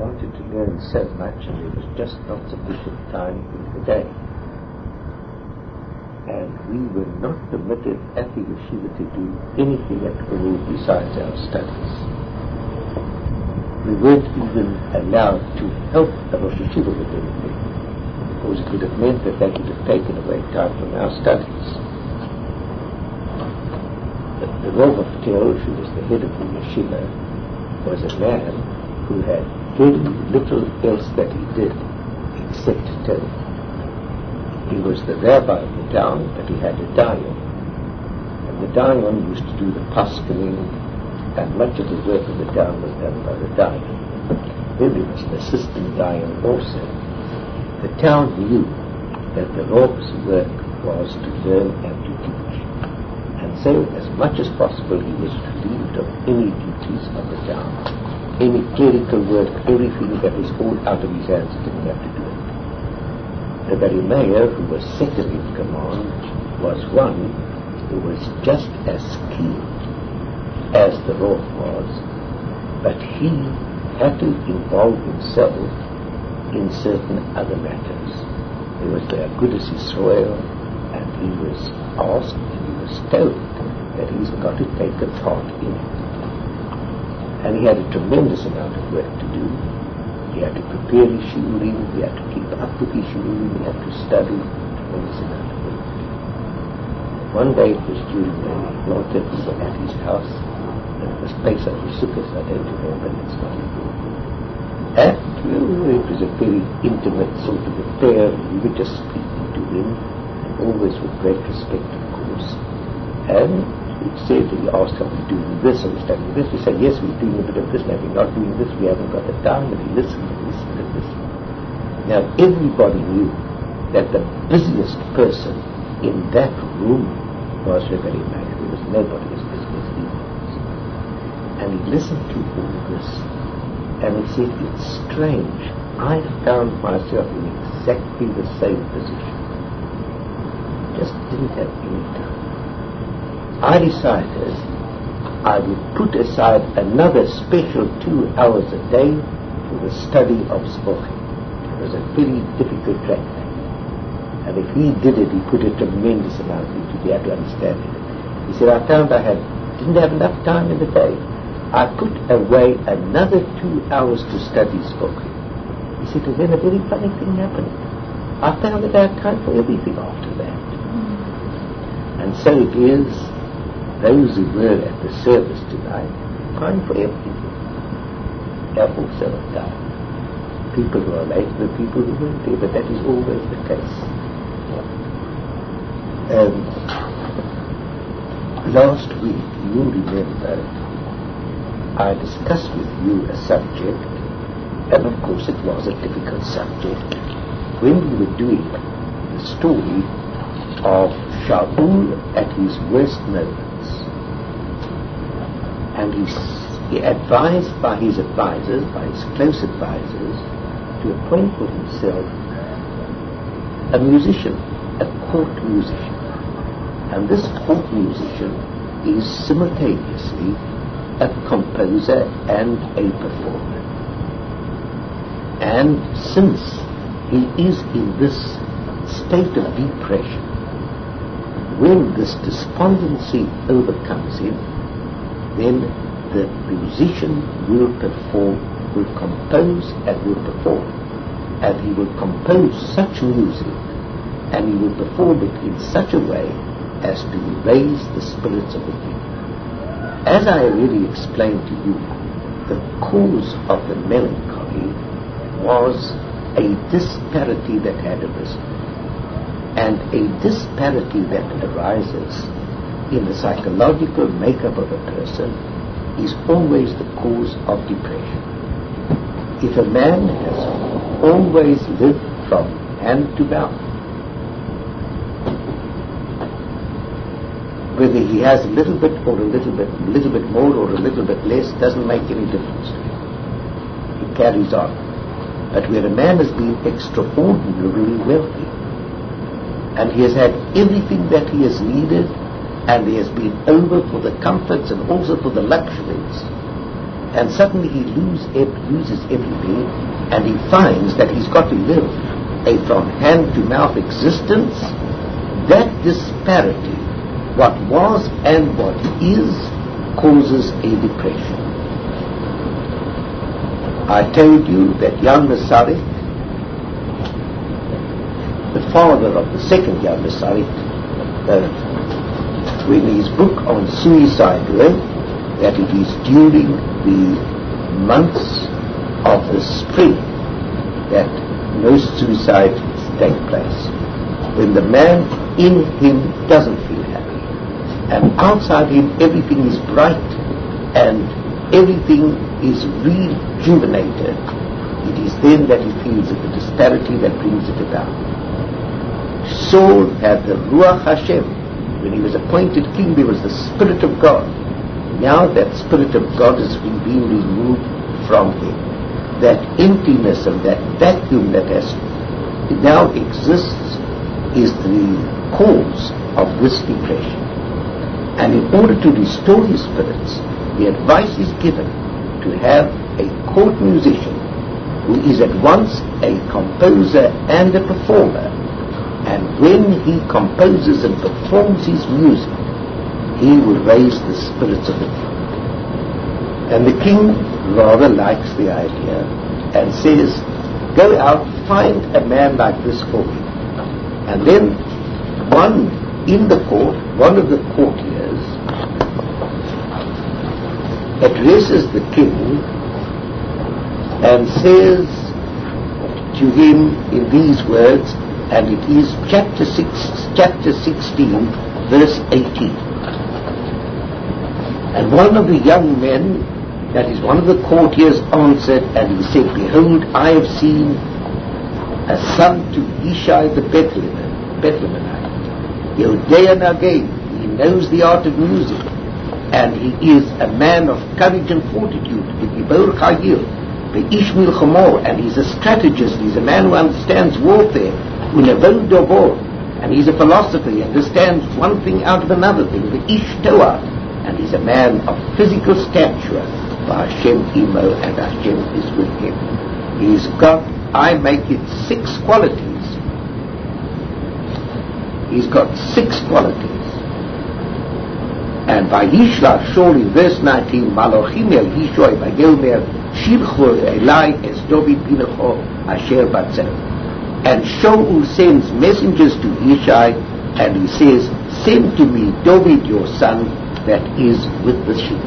wanted to learn so much, and there was just not sufficient time in the day. And we were not permitted at the yeshiva to do anything at all besides our studies. We weren't even allowed to help the Rosh Yeshiva with anything, because it would have meant that would have taken away time from our studies. The Rav of Tel, who was the head of the yeshiva, was a man who had very little else that he did except Torah. He was the rabbi of the town, but he had a dayan. And the dayan used to do the paskening, and much of the work of the town was done by the dayan. Then there was an assistant dayan also. The town knew that the Rav's work was to learn and to teach. And so, as much as possible, he was relieved of any duties of the town. Any clerical work, everything that was all out of his hands, he didn't have to do it. The Barimeir, who was second in command, was one who was just as keen as the Rav was, but he had to involve himself in certain other matters. There was the Agudas Yisrael, and he was asked, and he was told that he's got to take a part in it. And he had a tremendous amount of work to do. He had to prepare his shiurim, he had to keep up with his shiurim, he had to study, a tremendous amount of work. One day it was during the Yontifs at his house, and it was Pesach or Sukkot, I don't remember, it's not important. And it was a very intimate sort of affair, we were just speaking to him, and always with great respect, of course. And he said, he asked, are we doing this, are we studying this? We said, yes, we're doing a bit of this, maybe not doing this, we haven't got the time, but he listened and listened and listened. Now, everybody knew that the busiest person in that room was Rebbe Meir. There was nobody as busy as he was. And he listened to all this, and he said, it's strange, I found myself in exactly the same position. Just didn't have any time. I decided I would put aside another special 2 hours a day for the study of Zvochim. It was a very difficult track. And if he did it, he put a tremendous amount into it. He had to understand it. He said, I found I didn't have enough time in the day. I put away another 2 hours to study Zvochim. He said, and then a very funny thing happened. I found that I had time for everything after that. And so it is, those who were at the service tonight, time for everything. They have also time. People who are late, the people who weren't there, but that is always the case. Last week, you remember, I discussed with you a subject, and of course it was a difficult subject, when we were doing the story of Shaul at his worst moments. And he advised by his advisors, by his close advisors, to appoint for himself a musician, a court musician. And this court musician is simultaneously a composer and a performer. And since he is in this state of depression, when this despondency overcomes him, then the musician will perform, will compose and will perform. And he will compose such music and he will perform it in such a way as to raise the spirits of the people. As I already explained to you, the cause of the melancholy was a disparity that had arisen. And a disparity that arises in the psychological makeup of a person is always the cause of depression. If a man has always lived from hand to mouth, whether he has a little bit or a little bit more or a little bit less, doesn't make any difference to him. He carries on. But where a man has been extraordinarily wealthy, and he has had everything that he has needed, and he has been over for the comforts and also for the luxuries, and suddenly he loses everything, and he finds that he's got to live a from hand to mouth existence. That disparity, what was and what is, causes a depression. I told you that Jan Masaryk, the father of the second Jan Masaryk, in his book on suicide wrote that it is during the months of the spring that most suicides take place, when the man in him doesn't feel happy, and outside him everything is bright and everything is rejuvenated. It is then that he feels the disparity that brings it about. Saul had the Ruach Hashem. When he was appointed king, there was the Spirit of God. Now that Spirit of God has been removed from him. That emptiness and that vacuum that now exists is the cause of this depression. And in order to restore his spirits, the advice is given to have a court musician who is at once a composer and a performer. And when he composes and performs his music, he will raise the spirits of the king. And the king rather likes the idea and says, go out, find a man like this for me. And then one of the courtiers addresses the king and says to him in these words, and it is chapter 16, verse 18. And one of the young men, that is one of the courtiers, answered, and he said, behold, I have seen a son to Yishai the Bethlehemite, Yodea Nagay. He knows the art of music, and he is a man of courage and fortitude, Gibor Chayil, Ishmael Chamor, and he's a strategist, he's a man who understands warfare, and he's a philosopher, he understands one thing out of another thing, the Ish Toah, and he's a man of physical stature, for Hashem Imo, and Hashem is with him. He's got, I make it 6 qualities. He's got 6 qualities. And by Yishlach Shol in verse 19, Malochim el Yishoy Vayomer Shilcho Elai es David Binecho Asher Batzel. And Shaul sends messengers to Yishai, and he says, send to me David your son that is with the sheep.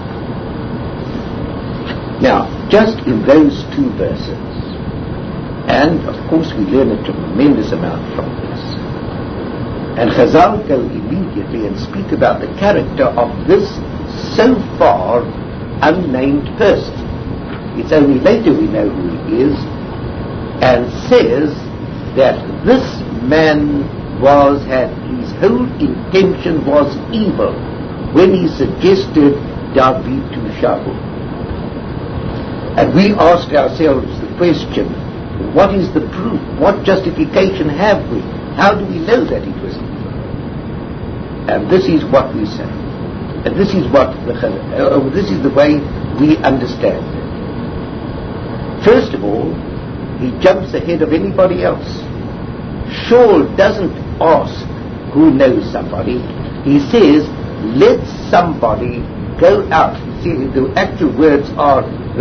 Now, just in those 2 verses, and of course we learn a tremendous amount from this, and Chazal go immediately and speak about the character of this so far unnamed person. It's only later we know who he is, and says that this man his whole intention was evil when he suggested David to Shaul. And we ask ourselves the question, what is the proof? What justification have we? How do we know that it was evil? And this is what we say. And this is what this is the way we understand it. First of all, he jumps ahead of anybody else. Shaul doesn't ask who knows somebody. He says, let somebody go out. See, the actual words are,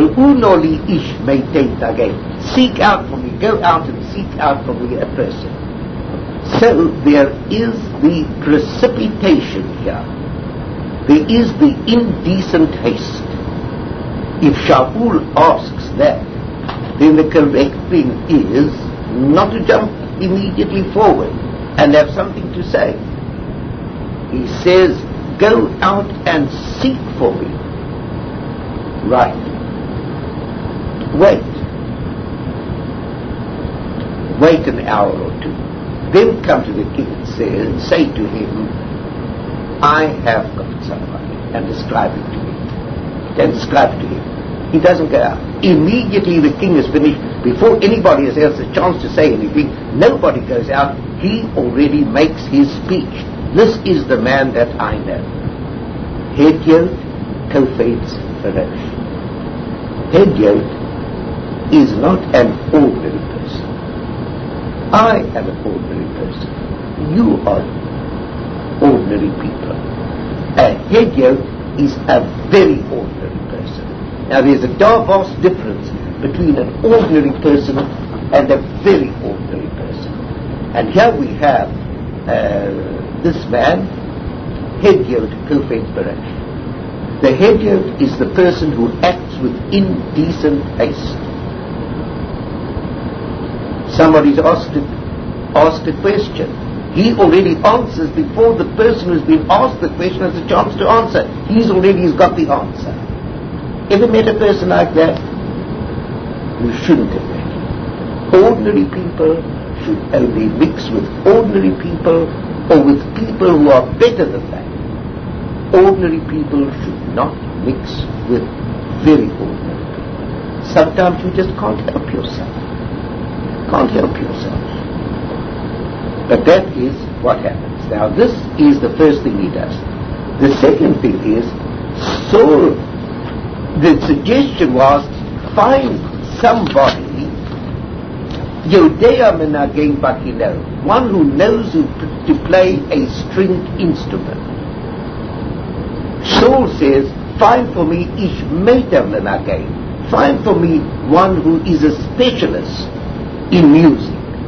seek out for me, go out and seek out for me a person. So there is the precipitation here. There is the indecent haste. If Shaul asks that, then the correct thing is not to jump immediately forward and have something to say. He says, go out and seek for me. Right. Wait an hour or 2. Then come to the king and say to him, I have got somebody, and describe it to him. Then describe it to him. He doesn't go out. Immediately the king is finished. Before anybody has a chance to say anything, nobody goes out. He already makes his speech. This is the man that I know. Hediot Kofetz Ferosh. Hedjot is not an ordinary person. I am an ordinary person. You are ordinary people. A Hedjot is a very ordinary person. Now there's a vast difference between an ordinary person and a very ordinary person. And here we have this man, Hedjot Kofet Barash. The Hedjot is the person who acts with indecent haste. Somebody's asked a question. He already answers before the person who's been asked the question has a chance to answer. He's got the answer. Ever met a person like that? You shouldn't have met him. Ordinary people should only mix with ordinary people or with people who are better than that. Ordinary people should not mix with very ordinary people. Sometimes you just can't help yourself. Can't help yourself. But that is what happens. Now this is the first thing he does. The second thing is, Saul, the suggestion was, find somebody, Yodea Menagem Bakilo, one who knows to play a stringed instrument. Saul says, find for me Ish Meitav Lenagem. Find for me one who is a specialist in music.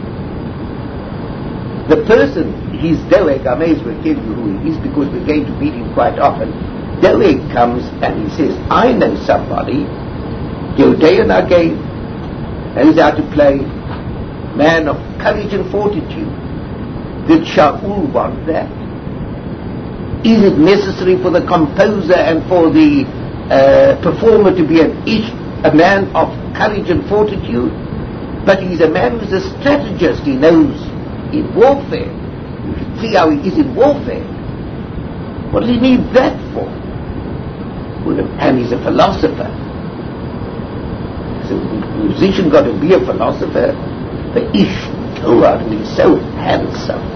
The person, he's Doeg, I may as well tell you who he is because we're going to meet him quite often. Doeg comes and he says, I know somebody, Yodea Nagem, knows how to play, man of courage and fortitude. Did Shaul want that? Is it necessary for the composer and for the performer to be a man of courage and fortitude? But he's a man who's a strategist. He knows in warfare. You should see how he is in warfare. What does he need that for? And he's a philosopher. So the musician got to be a philosopher. The Ish Torah, and he's so handsome.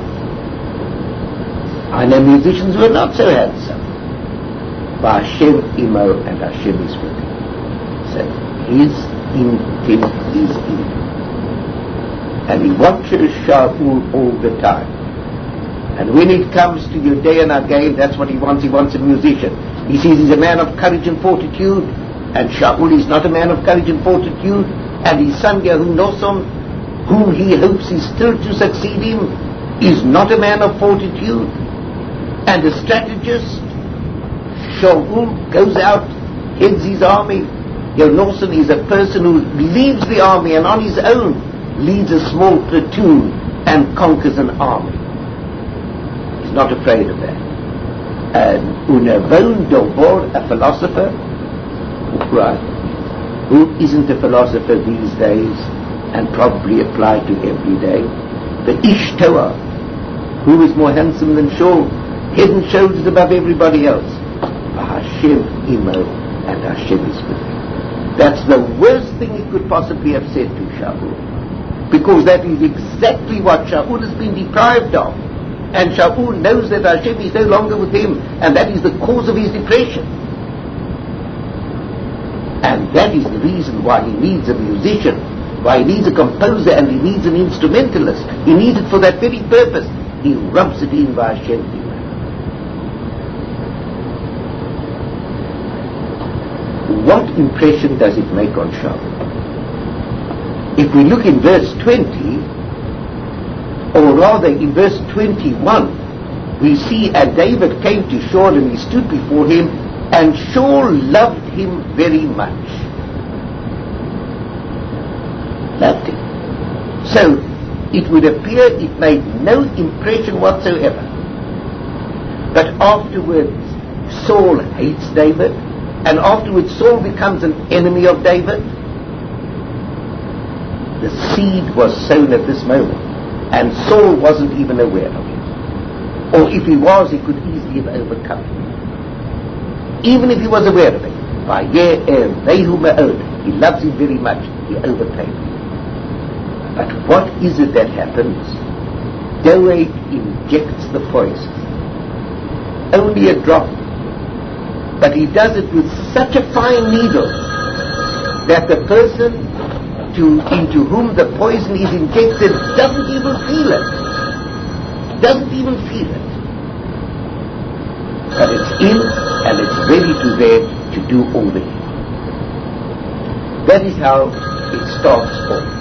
I know musicians who are not so handsome. But Hashem Imo, and Hashem is with him. So his intent is in him. And he watches Shaul all the time. And when it comes to Yodea Nagem, that's what he wants. He wants a musician. He says he's a man of courage and fortitude, and Shaul is not a man of courage and fortitude, and his son Yehunoson, whom he hopes is still to succeed him, is not a man of fortitude, and a strategist. Shaul goes out, heads his army. Yehunoson is a person who leaves the army and on his own leads a small platoon and conquers an army. He's not afraid of that. And Unavon Dobor, a philosopher, right? Who isn't a philosopher these days and probably applied to every day? The Ish Torah, who is more handsome than Shaul, head and shoulders above everybody else. Hashem Imo, and Hashem is with him. That's the worst thing he could possibly have said to Shaul, because that is exactly what Shaul has been deprived of. And Shaul knows that Hashem is no longer with him, and that is the cause of his depression. And that is the reason why he needs a musician, why he needs a composer, and he needs an instrumentalist. He needs it for that very purpose. He rubs it in by Hashem. What impression does it make on Shaul? If we look in verse 20, or rather in verse 21, we see as David came to Shaul and he stood before him, and Shaul loved him very much. Loved him. So it would appear it made no impression whatsoever. But afterwards Saul hates David, and afterwards Saul becomes an enemy of David. The seed was sown at this moment, and Saul wasn't even aware of it. Or if he was, he could easily have overcome it. Even if he was aware of it, he loves him very much, he overcame him. But what is it that happens? Doeg injects the poison. Only a drop. But he does it with such a fine needle that the person into whom the poison is injected doesn't even feel it. Doesn't even feel it. But it's in and it's ready to do all the evil. That is how it starts off.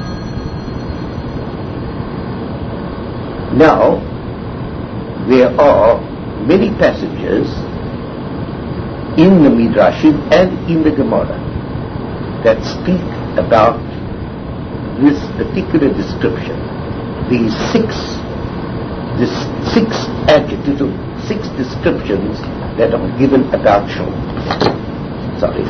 Now, there are many passages in the Midrashim and in the Gemara that speak about this particular description. These six adjectives or six descriptions that are given about Shaul. Sorry.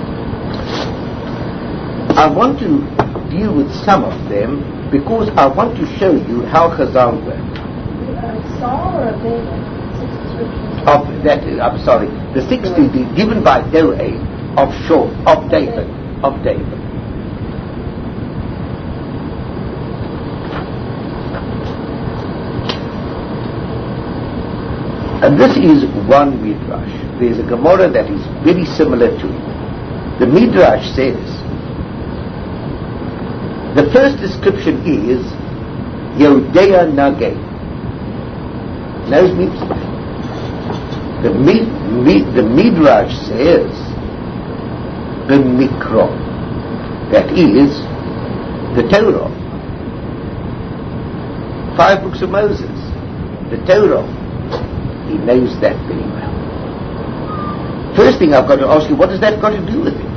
I want to deal with some of them because I want to show you how Chazal work. Saul or David? I'm sorry. The 60 given by Doeg of Shaul, of David. And this is one Midrash. There is a Gemara that is very similar to it. The Midrash says, the first description is Yodea Nageh. Knows Mitzvah. The Midrash says B'mikro. That is the Torah. 5 books of Moses. The Torah. He knows that very well. First thing I've got to ask you, what has that got to do with it?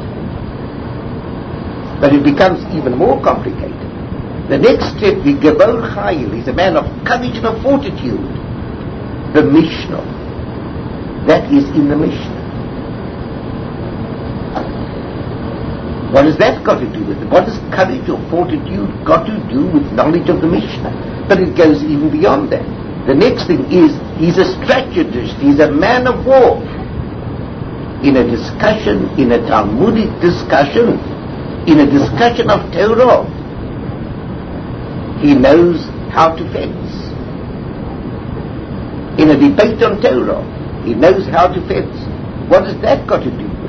But it becomes even more complicated. The next step, the Gebor Chayil, is a man of courage and of fortitude. The Mishnah. That is in the Mishnah. What has that got to do with it? What has courage or fortitude got to do with knowledge of the Mishnah? But it goes even beyond that. The next thing is, he's a strategist, he's a man of war. In a discussion, in a Talmudic discussion, in a discussion of Torah, he knows how to fence. In a debate on Torah, he knows how to fence. What has that got to do with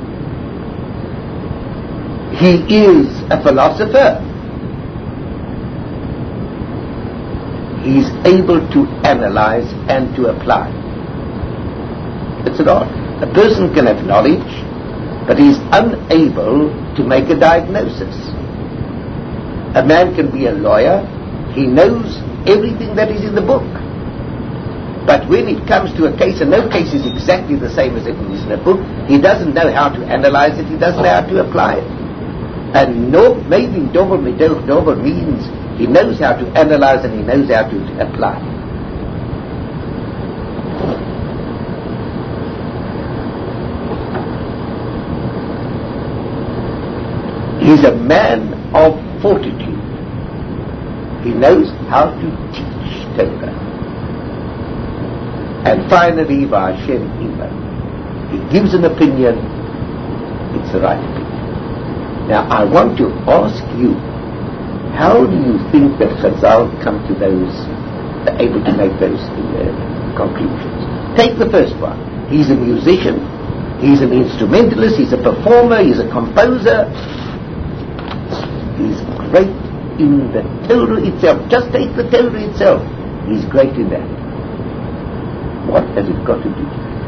it? He is a philosopher. He is able to analyze and to apply. It's not. A person can have knowledge, but he is unable to make a diagnosis. A man can be a lawyer. He knows everything that is in the book. But when it comes to a case, and no case is exactly the same as it is in a book, he doesn't know how to analyze it, he doesn't know how to apply it. And maybe Dover means he knows how to analyze and he knows how to apply. He's a man of fortitude. He knows how to teach Torah. And finally, V'Hashem Ima. He gives an opinion, it's the right opinion. Now, I want to ask you, how do you think that Chazal come to those, able to make those conclusions? Take the first one. He's a musician, he's an instrumentalist, he's a performer, he's a composer. He's great in the Torah itself. Just take the Torah itself. He's great in that. What has it got to do?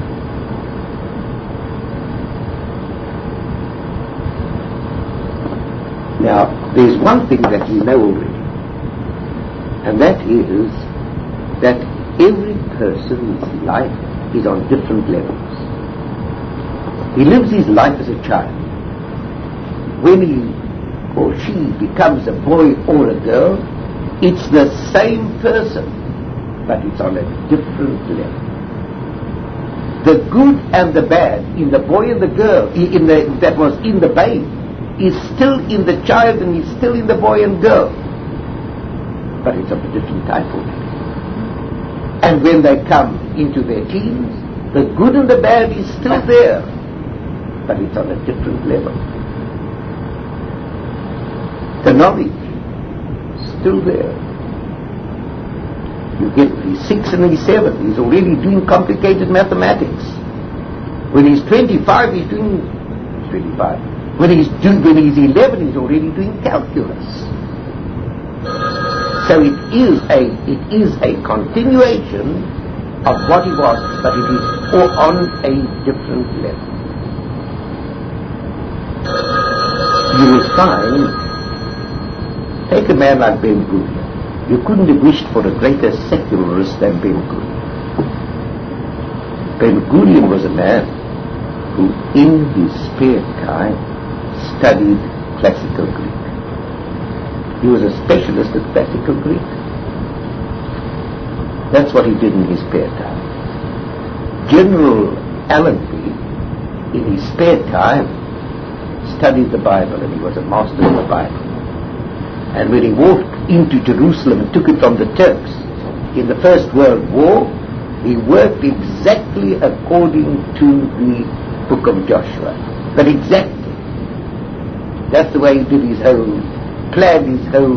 Now, there's one thing that you know already, and that is that every person's life is on different levels. He lives his life as a child. When he or she becomes a boy or a girl, it's the same person, but it's on a different level. The good and the bad in the boy and the girl, that was in the babe, is still in the child and is still in the boy and girl, but it's of a different type already. And when they come into their teens, the good and the bad is still there, but it's on a different level. The knowledge still there. You get, he's 6 and he's 7. He's already doing complicated mathematics. When he's 25, he's doing 25. When he's 11, he's already doing calculus. So it is a continuation of what he was, but it is on a different level. You will find, take a man like Ben Gurion. You couldn't have wished for a greater secularist than Ben Gurion. Ben Gurion was a man who in his spare time studied classical Greek. He was a specialist at classical Greek. That's what he did in his spare time. General Allenby, in his spare time, studied the Bible, and he was a master of the Bible. And when he walked into Jerusalem and took it from the Turks in the First World War, he worked exactly according to the book of Joshua. But exactly. That's the way he did his whole, planned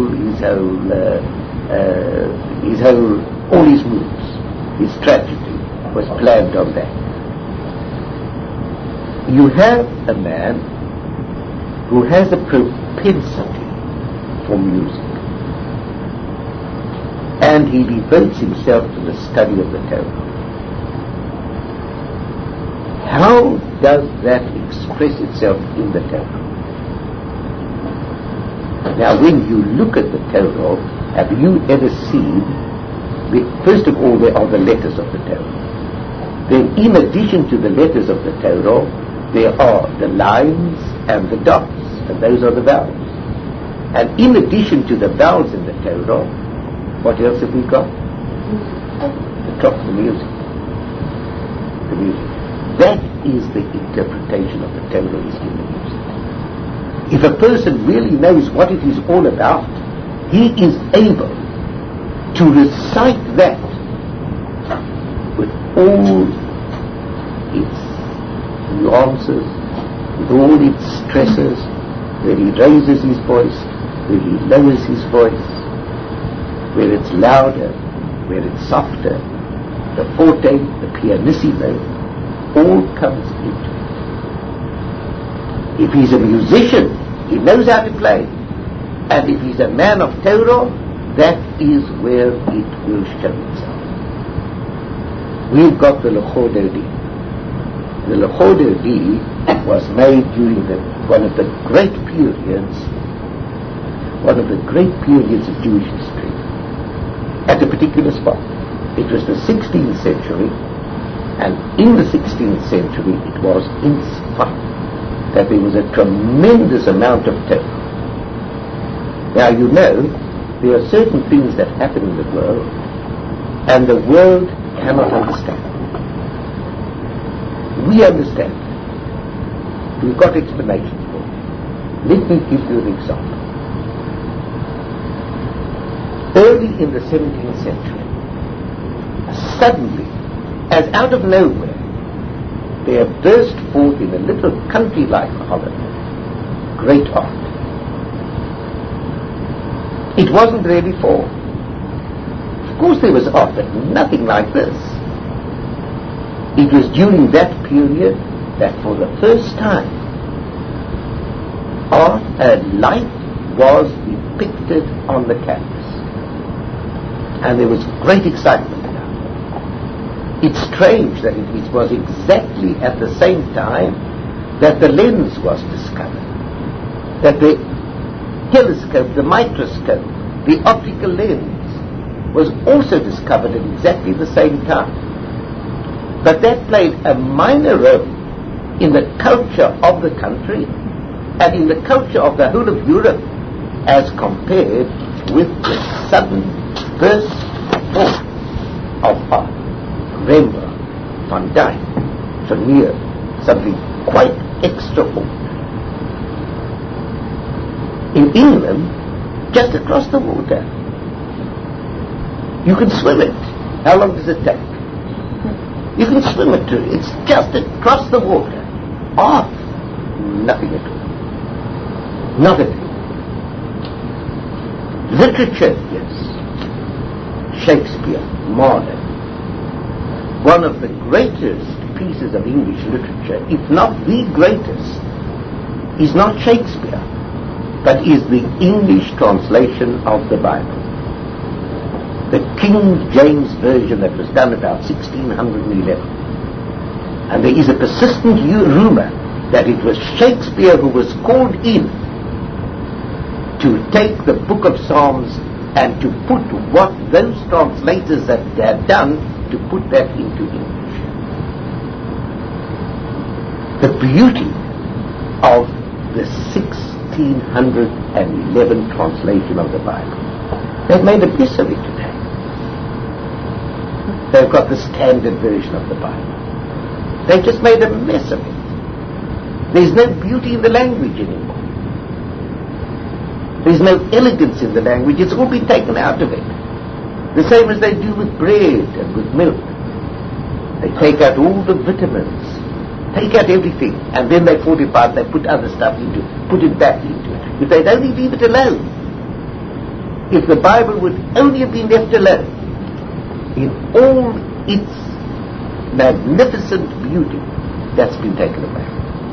all his moves. His tragedy was planned on that. You have a man who has a propensity for music, and he devotes himself to the study of the Torah. How does that express itself in the Torah? Now, when you look at the Torah, have you ever seen, first of all, there are the letters of the Torah. Then, in addition to the letters of the Torah, there are the lines and the dots, and those are the vowels. And in addition to the vowels in the Torah, what else have we got? The music. The music. That is the interpretation of the Torah, is in the music. If a person really knows what it is all about, he is able to recite that with all its nuances, with all its stresses, where he raises his voice, where he lowers his voice, where it's louder, where it's softer, the forte, the pianissimo, all comes into it. If he's a musician, he knows how to play. And if he's a man of Torah, that is where it will show itself. We've got the Luchot Dodi. The Luchot Dodi was made during one of the great periods of Jewish history, at a particular spot. It was the 16th century, and in the 16th century it was in Sfat that there was a tremendous amount of Torah. Now, you know, there are certain things that happen in the world, and the world cannot understand. We understand. We've got explanations for it. Let me give you an example. Early in the 17th century, suddenly, as out of nowhere, there burst forth in a little country like Holland great art. It wasn't there before. Of course there was art, but nothing like this. It was during that period that for the first time art and life was depicted on the canvas. And there was great excitement about it. It's strange that it was exactly at the same time that the lens was discovered, that the telescope, the microscope, the optical lens was also discovered at exactly the same time. But that played a minor role in the culture of the country and in the culture of the whole of Europe as compared with the sudden burst forth of art. Rembrandt, Van Dyck, Vermeer, something quite extraordinary. In England, just across the water, you can swim it. How long does it take? You can swim it too. It's just across the water. Art, nothing at all. Not at all. Literature, yes. Shakespeare, Marlowe. One of the greatest pieces of English literature, if not the greatest, is not Shakespeare, but is the English translation of the Bible. The King James Version that was done about 1611. And there is a persistent rumor that it was Shakespeare who was called in to take the book of Psalms and to put what those translators had done, to put that into English. The beauty of the 1611 translation of the Bible. They've made a mess of it today. They've got the standard version of the Bible. They've just made a mess of it. There's no beauty in the language anymore. There's no elegance in the language. It's all been taken out of it. The same as they do with bread and with milk. They take out all the vitamins, take out everything, and then they fortify it, they put other stuff into it, put it back into it. If they'd only leave it alone, if the Bible would only have been left alone, in all its magnificent beauty, that's been taken away.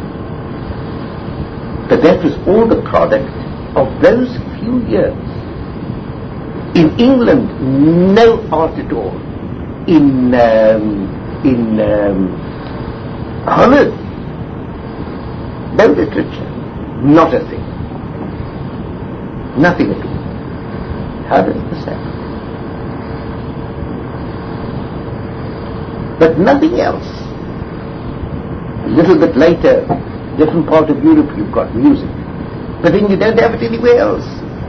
But that was all the product of those few years. In England, no art at all. In Holland, no literature, not a thing. Nothing at all. 100%. But nothing else. A little bit later, different part of Europe, you've got music. But then you don't have it anywhere else.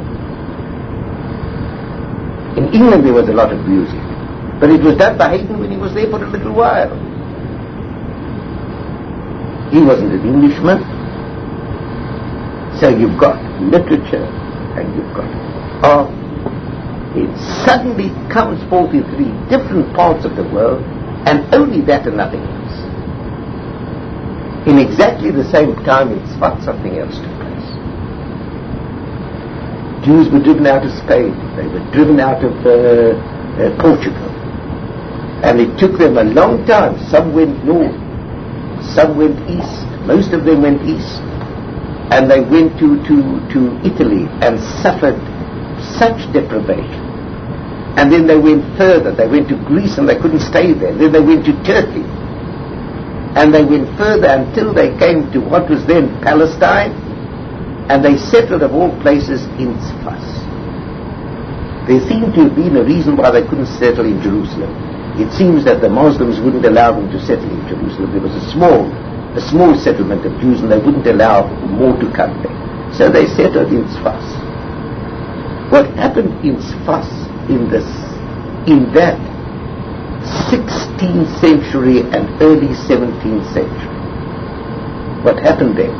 In England there was a lot of music, but it was done by Haydn when he was there for a little while. He wasn't an Englishman. So you've got literature and you've got art. It suddenly comes forth in three different parts of the world, and only that and nothing else. In exactly the same time in Svat, something else took place. Jews were driven out of Spain. They were driven out of Portugal. And it took them a long time. Some went north, some went east. Most of them went east. And they went to Italy and suffered such deprivation. And then they went further. They went to Greece and they couldn't stay there. Then they went to Turkey. And they went further until they came to what was then Palestine. And they settled, of all places, in Sfas. There seemed to have been a reason why they couldn't settle in Jerusalem. It seems that the Muslims wouldn't allow them to settle in Jerusalem. There was a small settlement of Jews, and they wouldn't allow more to come there. So they settled in Sfas. What happened in Sfas in that 16th century and early 17th century? What happened there?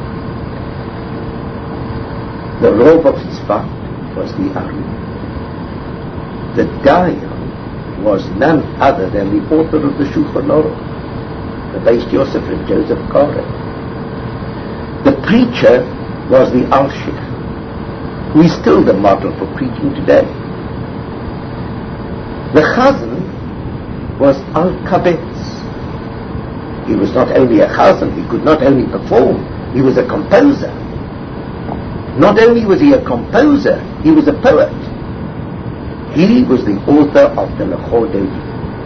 The Rav of Tzfat was the Ari. The Dayan was none other than the author of the Shulchan Aruch, the Beis Yosef and Joseph Karen. The preacher was the Al-Sheikh, who is still the model for preaching today. The Chazan was Al-Kabetz. He was not only a Chazan, he could not only perform, he was a composer. Not only was he a composer, he was a poet. He was the author of the Lechol Devi.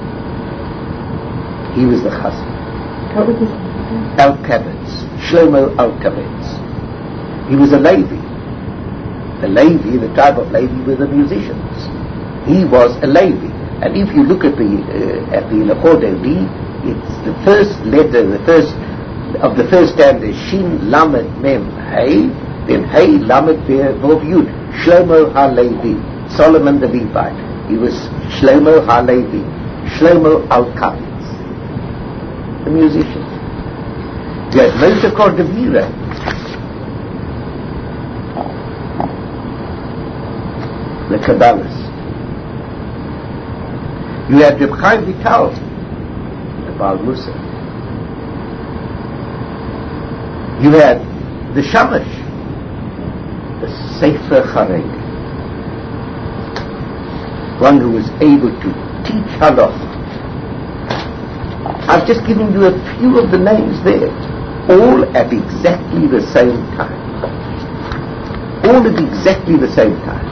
He was the Chazan. Al-Kabetz, Shlomo Al-Kabetz. He was a Levi. The Levi, the tribe of Levi, were the musicians. He was a Levi. And if you look at the Lechol Devi, it's the first letter, the first stanza, Shin Lamed Mem Hey. Then Hey Lamed Vav Yud, Shlomo HaLevi, Solomon the Levite. He was Shlomo HaLevi, Shlomo Al-Kabetz, the musician. You had Moshe Cordovero. The Kabbalist. You had Reb Chaim Vital, the Baal Musa. You had the Shamash, the Sefer Haredi, one who was able to teach Halacha. I've just given you a few of the names there, all at exactly the same time. all at exactly the same time.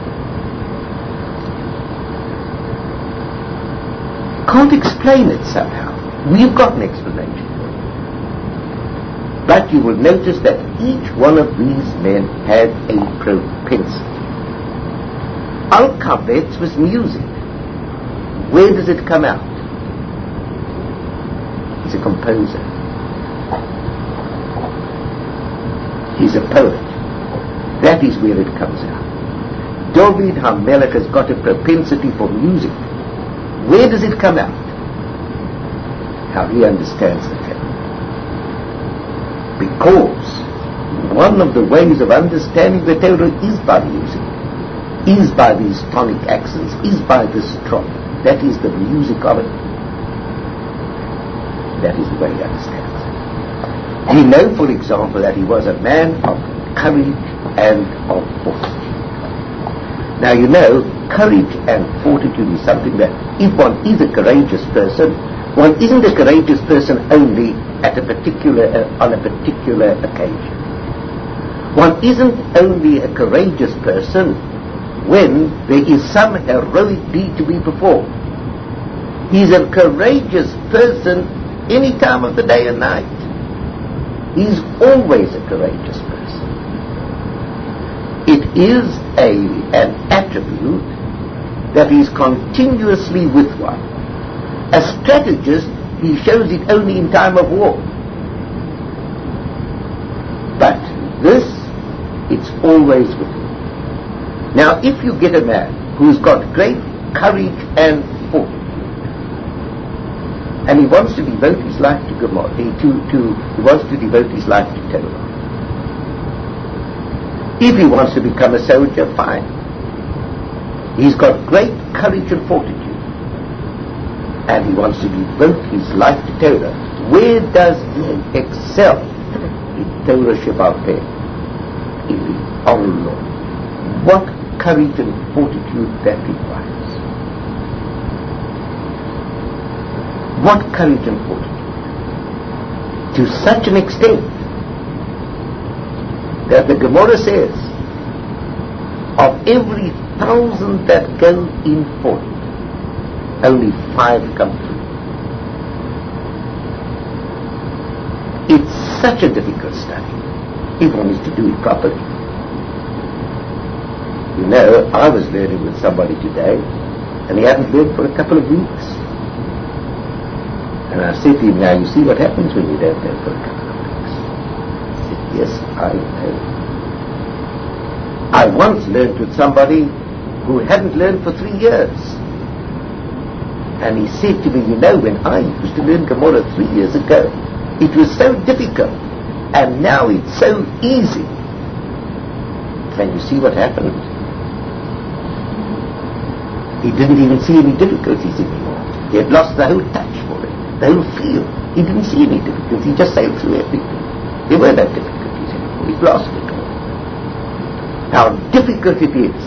Can't explain it somehow. We've got an explanation for it. But you will notice that each one of these men had a propensity. Alcabetz was music. Where does it come out? He's a composer. He's a poet. That is where it comes out. David HaMelech has got a propensity for music. Where does it come out? How he understands the Torah. Because one of the ways of understanding the Torah is by music, is by these tonic accents, is by this strop. That is the music of it. That is the way he understands it. We know, for example, that he was a man of courage and of fortitude. Now, you know, courage and fortitude is something that if one is a courageous person, one isn't a courageous person only at a particular on a particular occasion. One isn't only a courageous person when there is some heroic deed to be performed. He's a courageous person any time of the day and night. He's always a courageous person. It is an attribute that is continuously with one. A strategist, he shows it only in time of war. But this, it's always with him. Now, if you get a man who's got great courage and fortitude, and he wants to devote his life to Gemara, he wants to devote his life to Torah. If he wants to become a soldier, fine. He's got great courage and fortitude, and he wants to devote his life to Torah. Where does he excel? In Torah Sheba'al Peh, in the oral law. What courage and fortitude that requires. What courage and fortitude. To such an extent that the Gemara says, of every 1,000 that go in for it, only 5 come through. It's such a difficult study if one is to do it properly. You know, I was learning with somebody today, and he hadn't learned for a couple of weeks. And I said to him, now you see what happens when you don't learn for a couple of weeks. He said, yes, I know. I once learned with somebody who hadn't learned for 3 years. And he said to me, you know, when I used to learn Gemara 3 years ago, it was so difficult, and now it's so easy. Can you see what happened? He didn't even see any difficulties anymore. He had lost the whole touch for it, the whole feel. He didn't see any difficulties. He just sailed through everything. There were no difficulties anymore. He's lost it all. How difficult it is.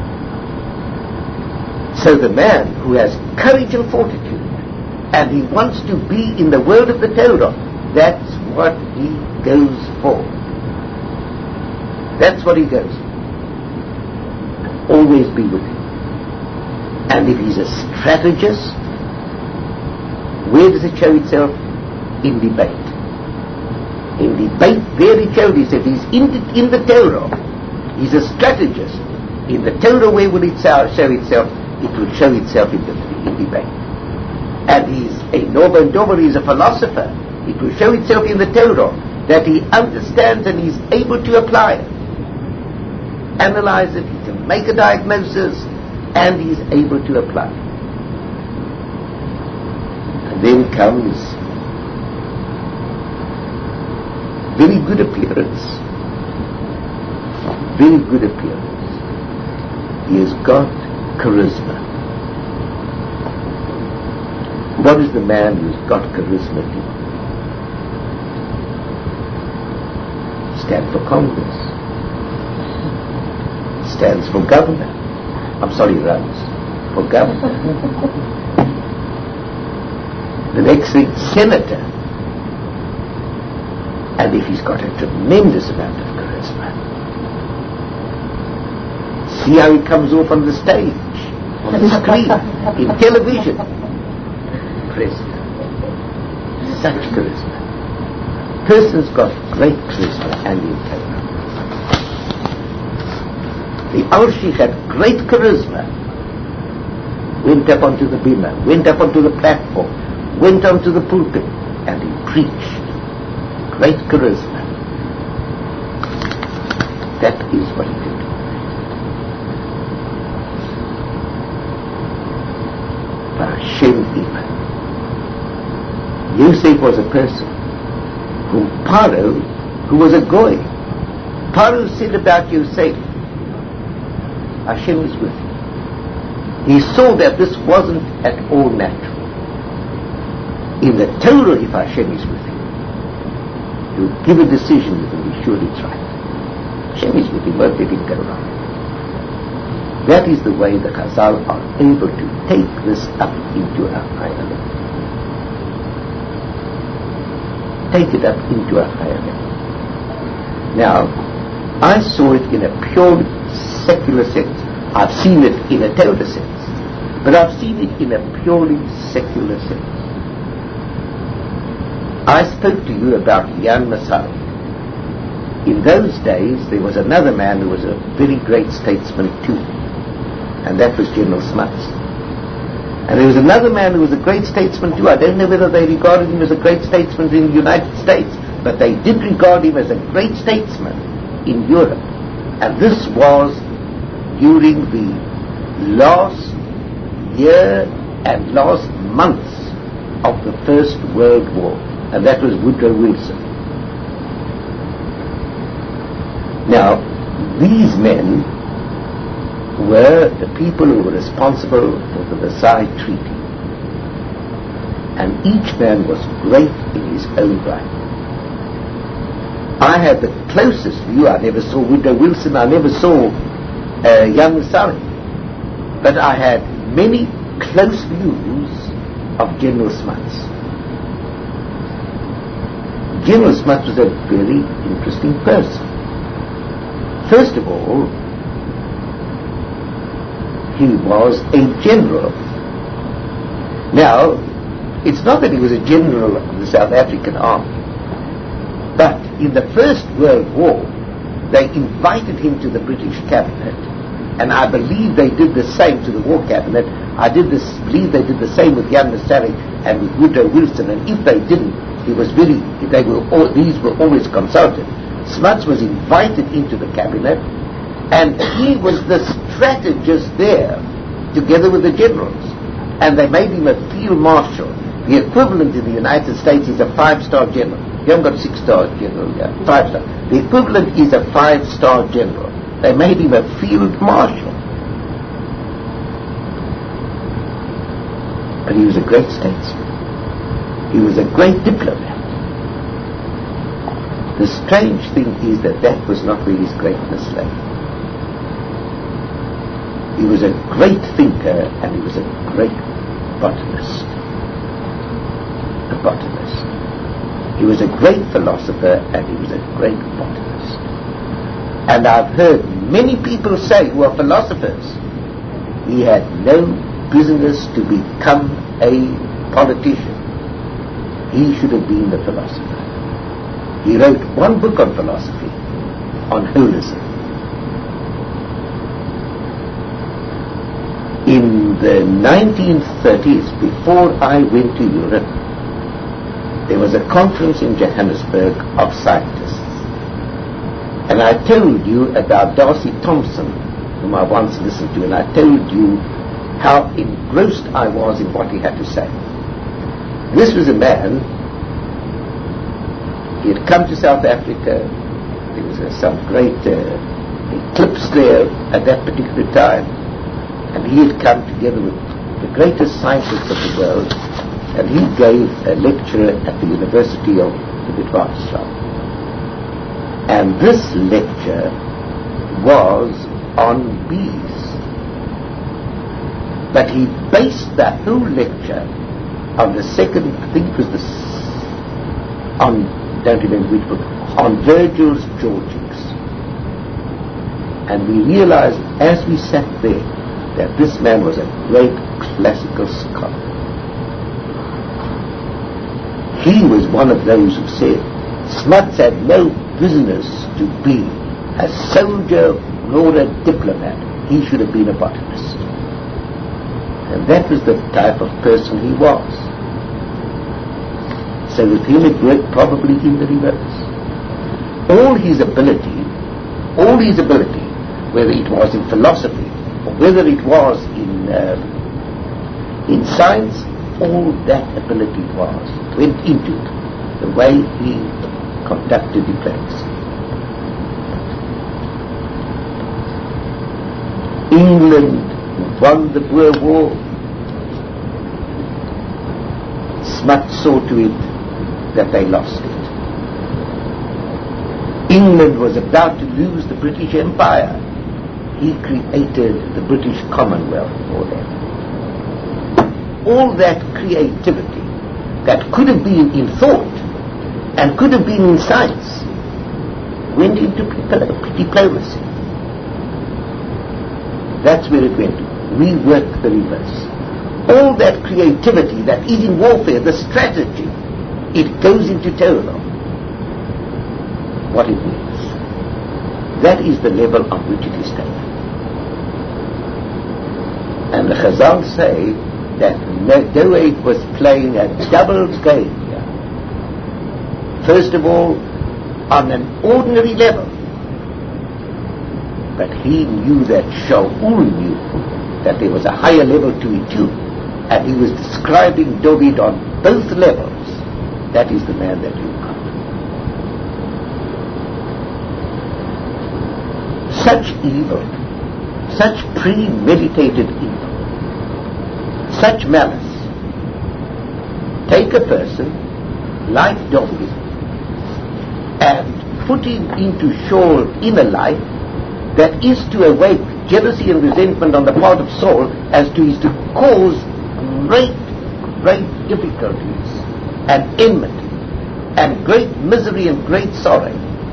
So the man who has courage and fortitude, and he wants to be in the world of the Torah, that's what he goes for. That's what he goes for. Always be with him. And if he's a strategist, where does it show itself? In debate. In debate, there it shows itself. He's in the Torah. He's a strategist. In the Torah, where will it show itself? It will show itself in debate. And he's a Noble Dover, he's a philosopher. It will show itself in the Torah that he understands and he's able to apply it, analyze it, he can make a diagnosis, and he's able to apply. And then comes very good appearance. Very good appearance. He has got charisma. What is the man who's got charisma do? Stand for Congress. Stands for governor. I'm sorry, runs for governor. The next thing, senator. And if he's got a tremendous amount of charisma, See how he comes off on the stage, on the screen, in television. Charisma. Such charisma. Person's got great charisma and integrity. The Al-Sheikh had great charisma. Went up onto the bima, went up onto the platform, went onto the pulpit, and he preached. Great charisma. That is what he did. Hashem Iman. Yosef was a person whom Paro, who was a goy, Paro said about Yosef, Hashem is with him. He saw that this wasn't at all natural. In the Torah, if Hashem is with him, he will give a decision and be sure it's right. Hashem is with him, won't let him go wrong. That is the way the Chazal are able to take this up into a higher level. Take it up into a higher level. Now, I saw it in a pure secular sense. I've seen it in a Torah sense, but I've seen it in a purely secular sense. I spoke to you about Jan Masaryk. In those days, there was another man who was a very great statesman too, and that was General Smuts. And there was another man who was a great statesman too. I don't know whether they regarded him as a great statesman in the United States, but they did regard him as a great statesman in Europe. And this was during the last year and last months of the First World War, and that was Woodrow Wilson. Now, these men were the people who were responsible for the Versailles Treaty, and each man was great in his own right. I had the closest view. I never saw Woodrow Wilson, I never saw Jan Masaryk, but I had many close views of General Smuts. General Smuts was a very interesting person. First of all, he was a general. Now, it's not that he was a general of the South African Army, but in the First World War, they invited him to the British cabinet, and I believe they did the same to the War Cabinet. I believe they did the same with Jan Masaryk and with Woodrow Wilson, and if they didn't, these were always consulted. Smuts was invited into the cabinet, and he was the strategist there, together with the generals, and they made him a field marshal. The equivalent in the United States is a 5-star general. You haven't got 6-star general here, 5-star. The equivalent is a 5-star general. They made him a field marshal. But he was a great statesman. He was a great diplomat. The strange thing is that was not where his greatness lay. He was a great thinker, and he was a great botanist. A botanist. He was a great philosopher, and he was a great botanist. And I've heard many people say, who are philosophers, he had no business to become a politician. He should have been the philosopher. He wrote one book on philosophy, on holism. In the 1930s, before I went to Europe, there was a conference in Johannesburg of scientists. And I told you about Darcy Thompson, whom I once listened to, and I told you how engrossed I was in what he had to say. This was a man, he had come to South Africa. There was some great eclipse there at that particular time, and he had come together with the greatest scientists of the world, and he gave a lecture at the University of the Witwatersrand. And this lecture was on bees. But he based the whole lecture on the second, I think it was don't remember which book, on Virgil's Georgics. And we realized as we sat there, that this man was a great classical scholar. He was one of those who said Smuts had no business to be a soldier nor a diplomat. He should have been a botanist. And that was the type of person he was. So with him it worked probably in the reverse. All his ability, whether it was in philosophy or whether it was in science, all that ability went into the way he conducted diplomacy. England won the Boer War. Smuts saw to it that they lost it. England was about to lose the British Empire. He created the British Commonwealth for them. All that creativity that could have been in thought and could have been in science went into diplomacy. That's where it went. We work the reverse. All that creativity that is in warfare, the strategy, it goes into Torah. What it means. That is the level on which it is taken. And the Chazal say that Doeg was playing a double game here. First of all, on an ordinary level. But he knew that Shaul knew that there was a higher level to it too. And he was describing David on both levels. That is the man that you are. Such evil, such premeditated evil, such malice. Take a person like David and put him into Shaul's inner life that is to awake jealousy and resentment on the part of Saul as to is to cause great difficulties and enmity and great misery and great sorrow.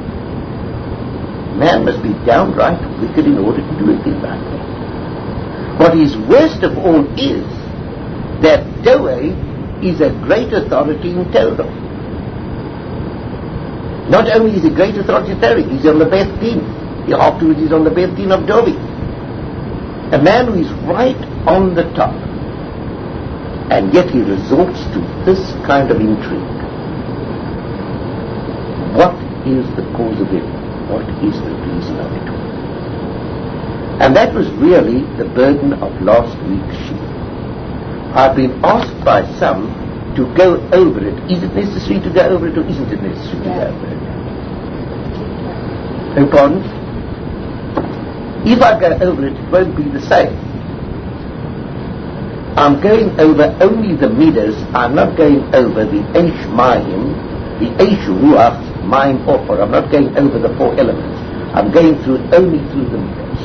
Man must be downright wicked in order to do a thing like that. What is worst of all is that Doeg is a great authority in Torah. Not only is he a great authority in Torah, he's on the Beth Din. He afterwards is on the Beth Din of David. A man who is right on the top. And yet he resorts to this kind of intrigue. What is the cause of it? What is the reason of it? And that was really the burden of last week's sheep. I've been asked by some to go over it. Is it necessary to go over it or isn't it necessary to go over it? Oh, pardon? If I go over it, it won't be the same. I'm going over only the midas. I'm not going over the Eish Mayim, the Eish Ruach Mayim Ophor. I'm not going over the four elements. I'm going only through the midas.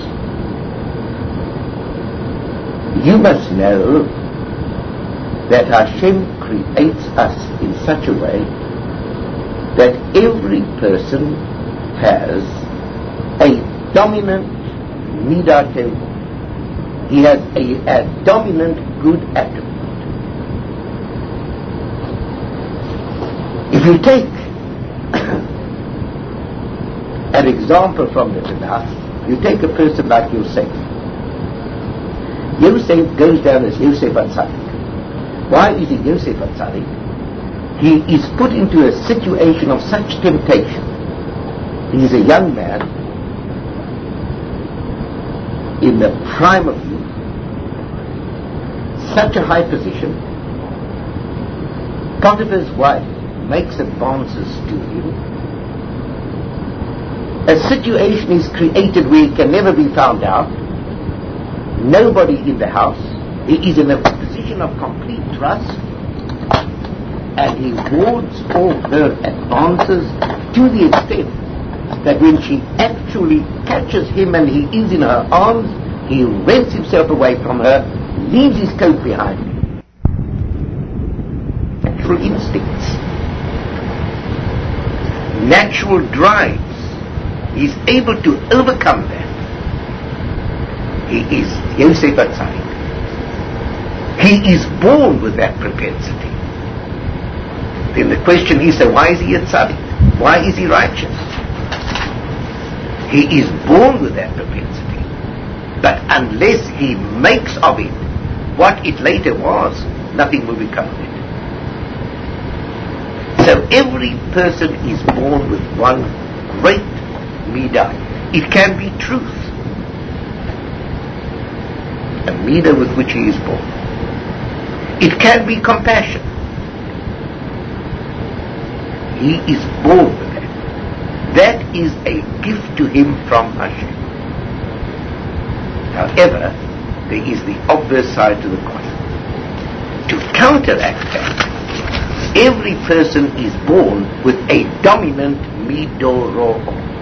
You must know that Hashem creates us in such a way that every person has a dominant midah tevah. He has a dominant good attribute. If you take an example from the Tanakh, you take a person like Yosef. Yosef goes down as Yosef HaTzadik. Why is he Yosef HaTzadik? He is put into a situation of such temptation. He is a young man in the prime of youth, such a high position. Potiphar's wife makes advances to him. A situation is created where he can never be found out. Nobody in the house. He is in a position of complete trust, and he wards off her advances to the extent that when she actually catches him and he is in her arms, he rents himself away from her, leaves his coat behind him. Natural instincts, natural drives, he's able to overcome that. He is Yosef Atzadik. He is born with that propensity. Then the question is, so why is he a tzaddik? Why is he righteous? He is born with that propensity. But unless he makes of it what it later was, nothing will become of it. So every person is born with one great midah. It can be truth. A midah with which he is born. It can be compassion. He is born with that. That is a gift to him from Hashem. However, there is the obverse side to the coin. To counteract that, every person is born with a dominant midoro,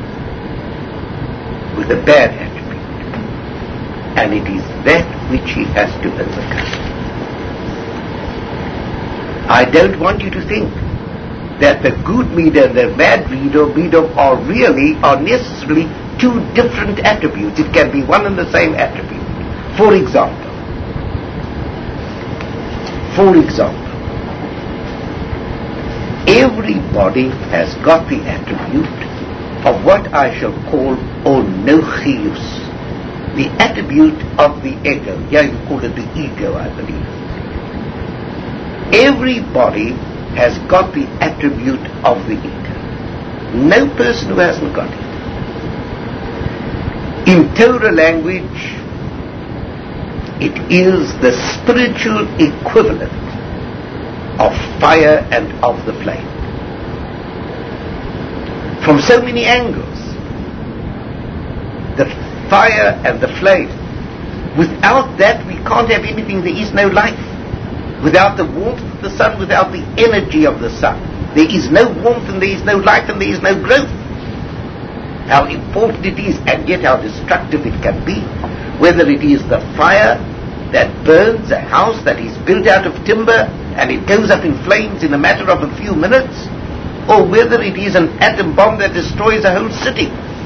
with a bad attribute. And it is that which he has to overcome. I don't want you to think that the good midah and the bad midah are necessarily two different attributes. It can be one and the same attribute. For example, everybody has got the attribute of what I shall call onochius, the attribute of the ego. Yeah, you call it the ego, I believe. Everybody has got the attribute of the ego. No person who hasn't got it. In Torah language, it is the spiritual equivalent of fire and of the flame. From so many angles, the fire and the flame. Without that, we can't have anything. There is no life. Without the warmth of the sun, without the energy of the sun, there is no warmth and there is no life and there is no growth. How important it is, and yet how destructive it can be. Whether it is the fire that burns a house that is built out of timber and it goes up in flames in a matter of a few minutes, or whether it is an atom bomb that destroys a whole city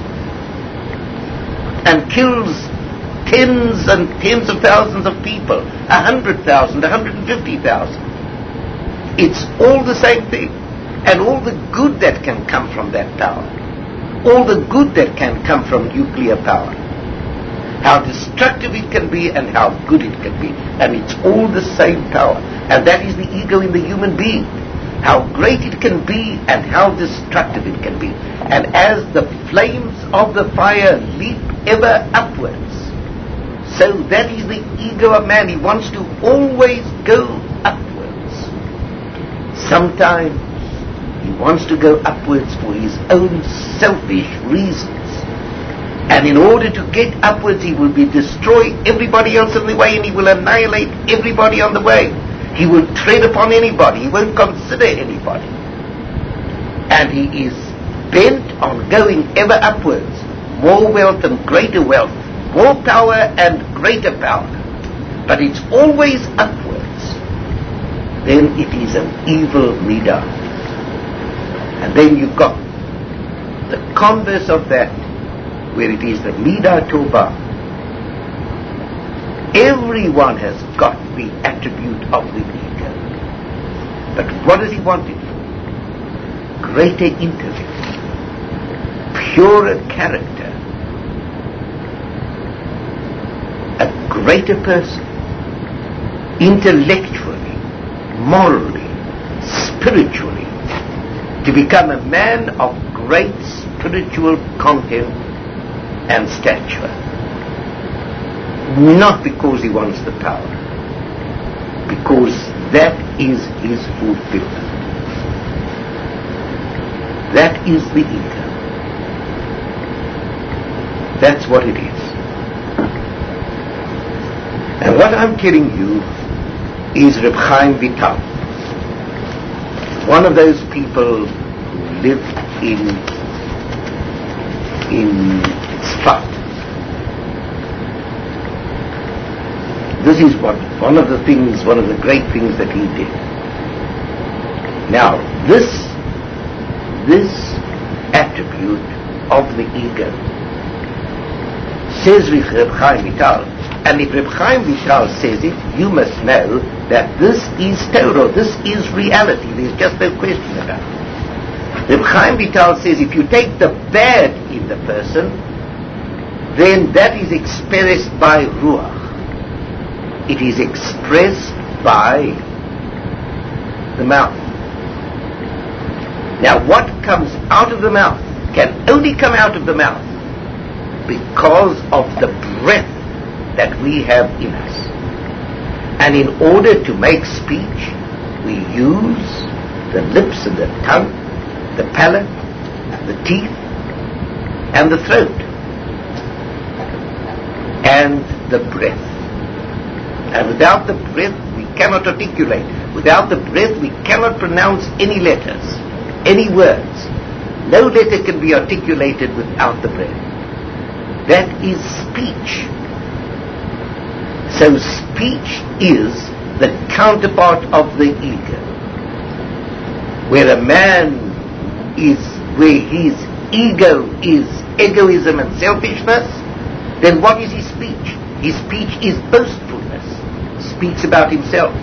and kills tens and tens of thousands of people, 100,000, 150,000. It's all the same thing. And all the good that can come from that power, all the good that can come from nuclear power, how destructive it can be and how good it can be. And it's all the same power. And that is the ego in the human being. How great it can be and how destructive it can be. And as the flames of the fire leap ever upwards, so that is the ego of man. He wants to always go upwards. Sometimes he wants to go upwards for his own selfish reasons. And in order to get upwards, he will destroy everybody else on the way, and he will annihilate everybody on the way. He will tread upon anybody. He won't consider anybody. And he is bent on going ever upwards. More wealth and greater wealth. More power and greater power. But it's always upwards. Then it is an evil midah. And then you've got the converse of that, where it is the midah tovah. Everyone has got the attribute of the ego. But what does he want it for? Greater intellect, purer character, a greater person, intellectually, morally, spiritually, to become a man of great spiritual content and stature. Not because he wants the power, because that is his fulfillment. That is the ego. That's what it is. And what I'm telling you is Reb Chaim Vital, one of those people who lived in Tzfat. This is one of the great things that he did. Now, this attribute of the ego, says Reb Chaim Vital, And if Reb Chaim Vital says it, you must know that this is Torah, this is reality, there's just no question about it. Reb Chaim Vital says if you take the bad in the person, then that is expressed by Ruach. It is expressed by the mouth. Now what comes out of the mouth can only come out of the mouth because of the breath that we have in us. And in order to make speech, we use the lips and the tongue, the palate, the teeth, and the throat, and the breath. And without the breath, we cannot articulate. Without the breath, we cannot pronounce any letters, any words. No letter can be articulated without the breath. That is speech. So speech is the counterpart of the ego. Where a man is, where his ego is egoism and selfishness, then what is his speech? His speech is boastfulness. Speaks about himself.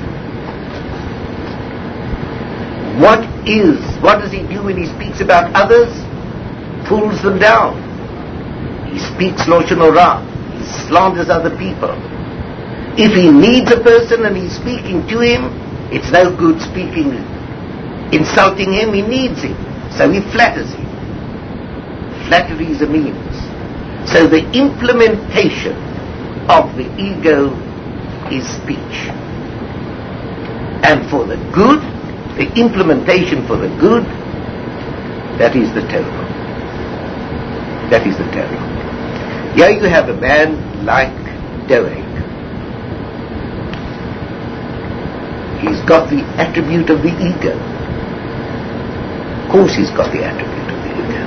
What does he do when he speaks about others? Pulls them down. He speaks Lashon Hara. He slanders other people. If he needs a person and he's speaking to him, it's no good speaking, insulting him. He needs him, so he flatters him. Flattery is a means. So the implementation of the ego is speech. And for the good, the implementation for the good, that is the Torah. That is the Torah. Here you have a man like Doeg. He's got the attribute of the ego. Of course he's got the attribute of the ego.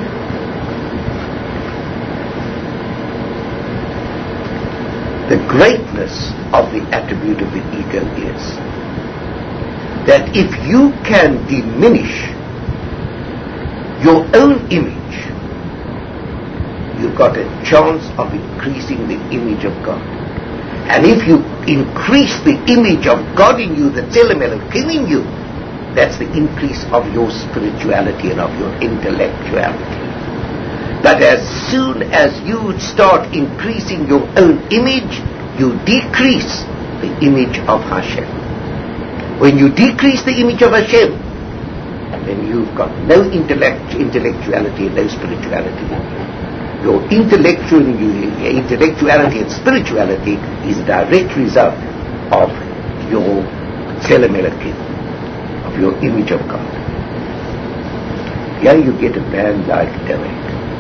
The greatness of the attribute of the ego is that if you can diminish your own image, you've got a chance of increasing the image of God. And if you increase the image of God in you, the Tzelem Elokim in you, that's the increase of your spirituality and of your intellectuality. But as soon as you start increasing your own image, you decrease the image of Hashem. When you decrease the image of Hashem, then you've got no intellectuality and no spirituality. Your intellectuality and spirituality is a direct result of your Tzelem Elokim, of your image of God. Here you get a man like Doeg.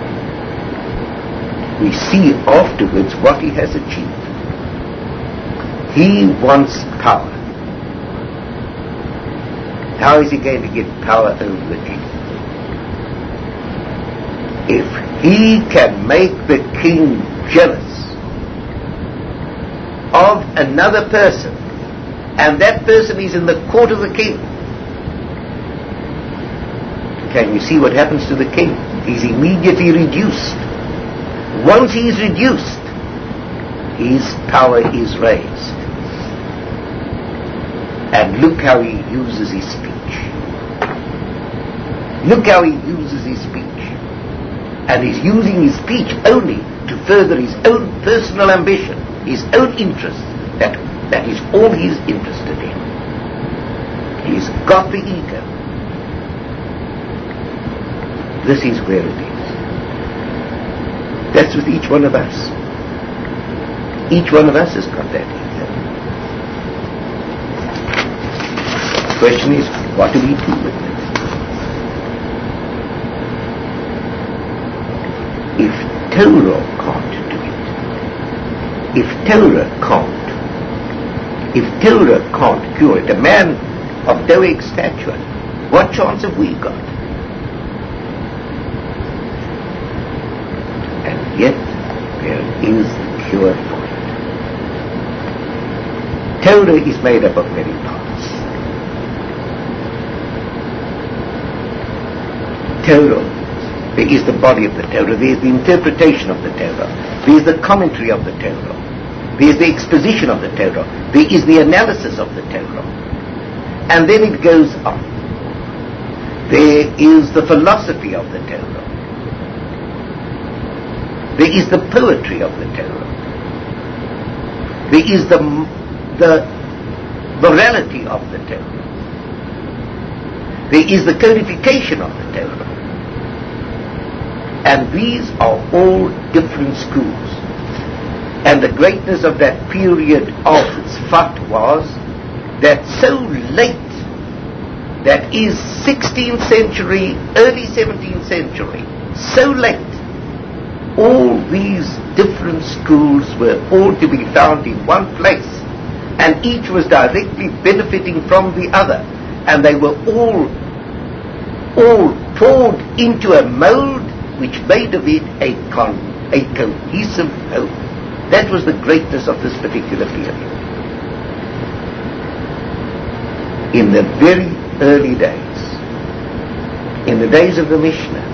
We see afterwards what he has achieved. He wants power. How is he going to get power over the king? If he can make the king jealous of another person, and that person is in the court of the king, can you see what happens to the king? He's immediately reduced. Once he is reduced, his power is raised. And look how he uses his speech. Look how he uses his speech. And he's using his speech only to further his own personal ambition, his own interest. That is all he's interested in. He's got the ego. This is where it is. That's with each one of us. Each one of us has got that ego. The question is, what do we do with it? If Torah can't do it, if Torah can't cure it, a man of Doeg's stature, what chance have we got? And yet there is the cure for it. Torah is made up of many parts. Torah, there is the body of the Torah, there is the interpretation of the Torah, there is the commentary of the Torah, There's the exposition of the Torah. There is the analysis of the Torah. And then it goes on. There is the philosophy of the Torah. There is the poetry of the Torah. There is the morality of the Torah. There is the codification of the Torah. And these are all different schools. And the greatness of that period of Tzfat was that so late, that is 16th century, early 17th century, so late, all these different schools were all to be found in one place, and each was directly benefiting from the other, and they were all poured into a mold which made of it a cohesive whole. That was the greatness of this particular period. In the very early days, in the days of the Mishnah,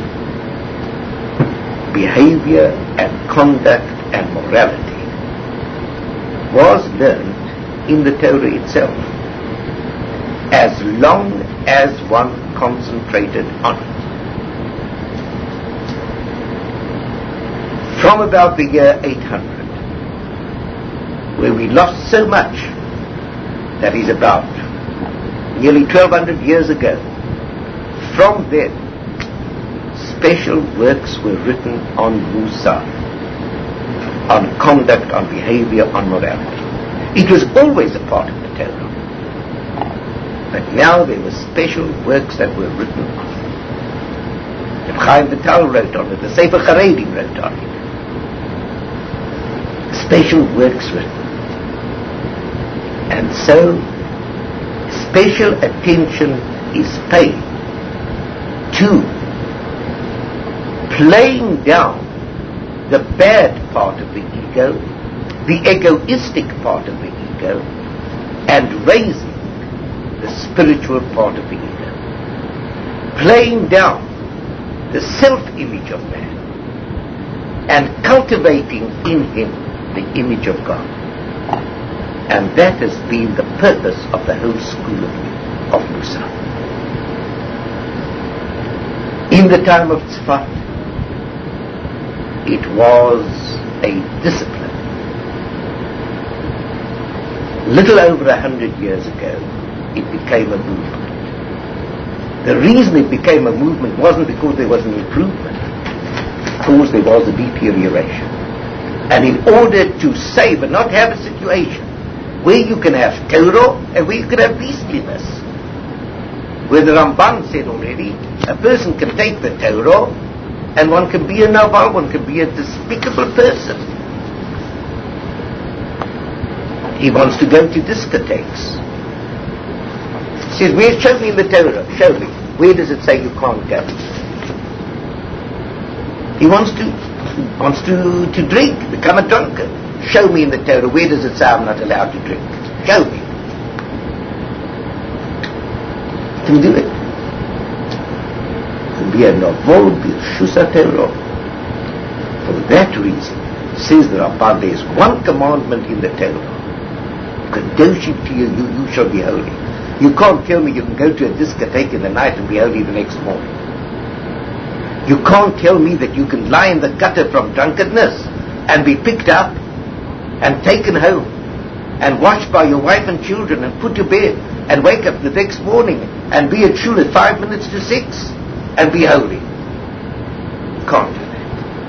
behavior and conduct and morality was learned in the Torah itself, as long as one concentrated on it. From about the year 800, where we lost so much, that is about nearly 1200 years ago, from then, special works were written on Musa, on conduct, on behavior, on morality. It was always a part of the Torah. But now there were special works that were written on it. Reb Chaim Vital wrote on it, the Sefer Charedim wrote on it. Special works written. And so, special attention is paid to playing down the bad part of the ego, the egoistic part of the ego, and raising the spiritual part of the ego. Playing down the self-image of man and cultivating in him the image of God. And that has been the purpose of the whole school of Musa. In the time of Tzfat, it was a discipline. Little over 100 years ago, it became a movement. The reason it became a movement wasn't because there was an improvement, because there was a deterioration. And in order to save and not have a situation where you can have Torah and where you can have beastliness, where the Ramban said already, a person can take the Torah and one can be a Naval, one can be a despicable person. He wants to go to discotheques. He says, show me in the Torah, show me. Where does it say you can't go? He wants to drink, become a drunkard. Show me in the Torah, where does it say I'm not allowed to drink? Show me. You can do it. You can be a Navol Birshus HaTorah. For that reason, says the Ramban, there is one commandment in the Torah. Kadosh to you shall be holy. You can't tell me you can go to a discotheque in the night and be holy the next morning. You can't tell me that you can lie in the gutter from drunkenness and be picked up and taken home and washed by your wife and children and put to bed and wake up the next morning and be at shul at 5 minutes to 6 and be holy. You can't do that.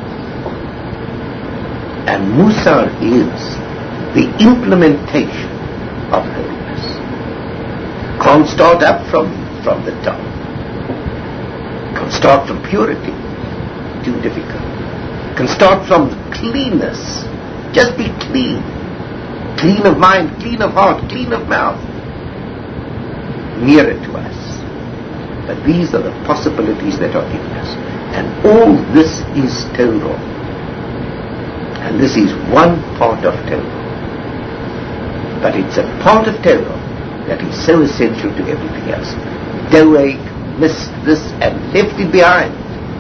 And Musar is the implementation of holiness. Can't start up from the top. Can start from purity, too difficult. Can start from cleanness, just be clean. Clean of mind, clean of heart, clean of mouth. Nearer to us. But these are the possibilities that are given us. And all this is Torah. And this is one part of Torah. But it's a part of Torah that is so essential to everything else. Doeg missed this and left it behind.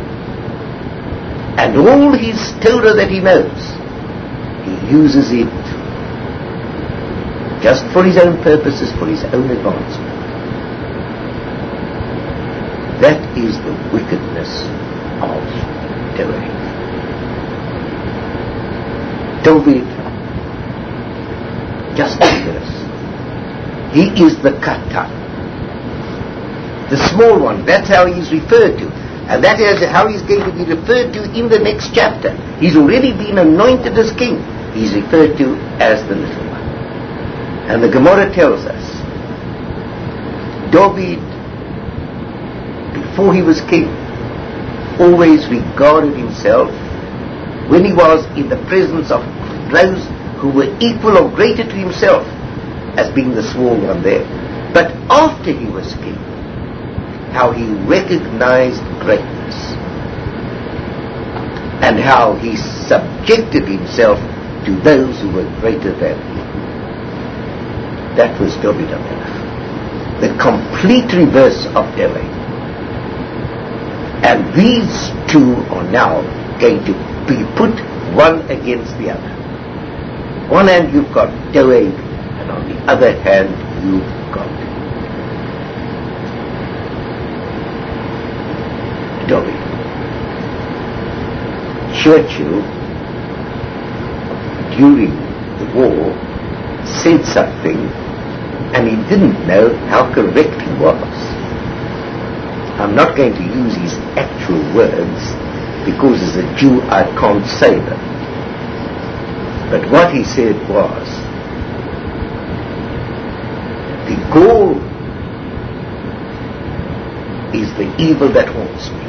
And all his Torah that he knows, he uses it just for his own purposes, for his own advancement. That is the wickedness of Doeg. David, just dangerous. He is the Katan, the small one. That's how he is referred to. And that is how he's going to be referred to in the next chapter. He's already been anointed as king. He's referred to as the little one. And the Gemara tells us, David, before he was king, always regarded himself, when he was in the presence of those who were equal or greater to himself, as being the small one there. But after he was king, how he recognized greatness, and how he subjected himself to those who were greater than him. That was David HaMelech, the complete reverse of Doeg. And these two are now going to be put one against the other. One hand you've got Doeg, and on the other hand you've got David. Churchill, during the war, said something, and he didn't know how correct he was. I'm not going to use his actual words, because as a Jew I can't say them. But what he said was, the goal is the evil that haunts me.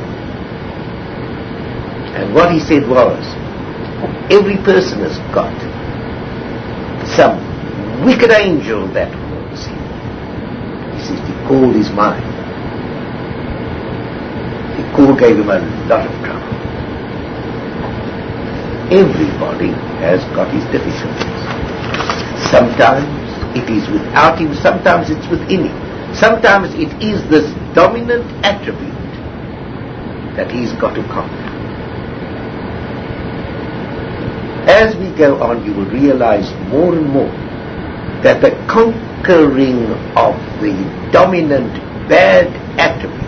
And what he said was, every person has got some wicked angel that haunts him. He says the call is mine. The call gave him a lot of trouble. Everybody has got his deficiencies. Sometimes it is without him, sometimes it's within him. Sometimes it is this dominant attribute that he's got to conquer. As we go on, you will realize more and more that the conquering of the dominant bad attribute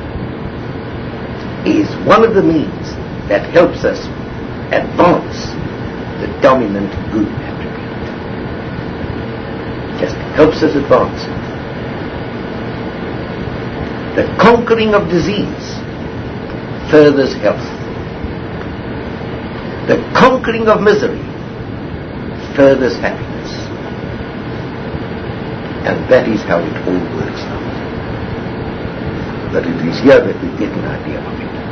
is one of the means that helps us advance the dominant good attribute. Just helps us advance it. The conquering of disease furthers health. The conquering of misery furthers happiness. And that is how it all works out. But it is here that we get an idea of it.